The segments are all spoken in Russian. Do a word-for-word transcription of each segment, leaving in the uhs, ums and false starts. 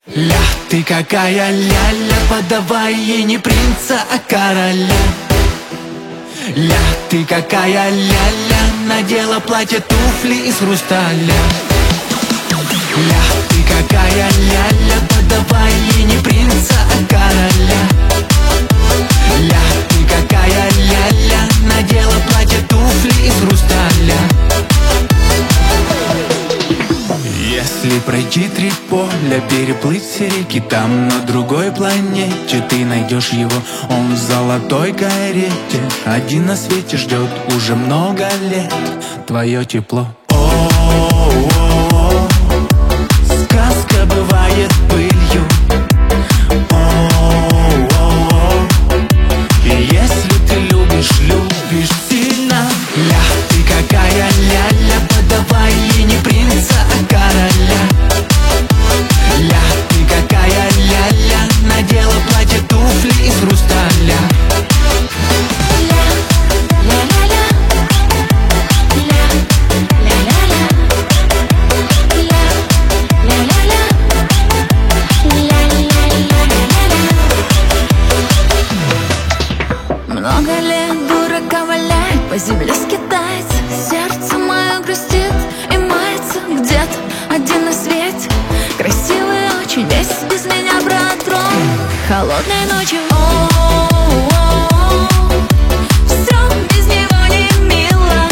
Ля, ты какая ля-ля, подавай ей не принца, а короля. Ля, ты какая ля-ля, надела платье, туфли из хрусталя. Ля, ты какая ля-ля, подавай ей не принца, а короля. Ля, ты какая ля-ля, надела платье, туфли из хрусталя. Если пройти три поля, переплыть все реки, там на другой планете ты найдешь его. Он в золотой карете, один на свете ждет уже много лет твое тепло. О-о-о-о, сказка бывает пылью. О-о-о, и если ты любишь, любишь сильно. Ля, ты какая ля-ля, подавай ей не принца, а короля. Ля, ты какая ля-ля, надела платье, туфли из хрусталя. Много лет дурака валяет, по земле скитается, сердце мое грустит и мается. Где-то один на свете, красивый очень, весь без меня протрон. Холодной ночью, о-о-о, все без него не мило.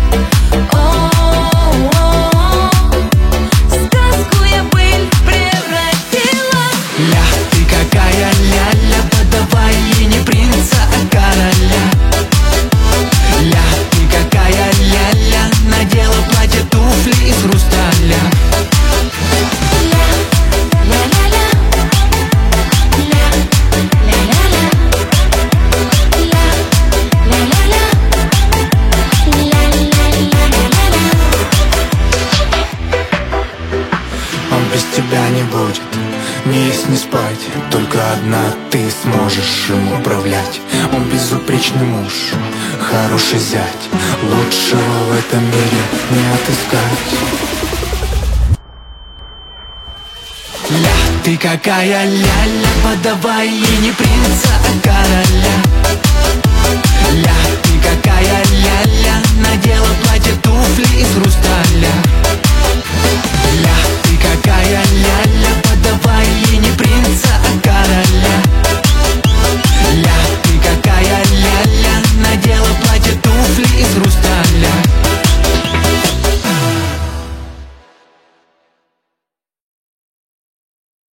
О-о-о, сказку я быль превратила. Ля, ты какая ля-ля, подавай ей не принца, а короля. Ля, ты какая ля-ля, надела платье, туфли из хрусталя. Он без тебя не будет ни есть, ни спать, только одна ты сможешь им управлять. Он безупречный муж, хороший зять, лучшего в этом мире не отыскать. Ля, ты какая ля-ля, подавай ей не принца, а короля. Ля, ты какая ля-ля, надела платье, туфли из хрусталя. Ля, ты какая ля-ля,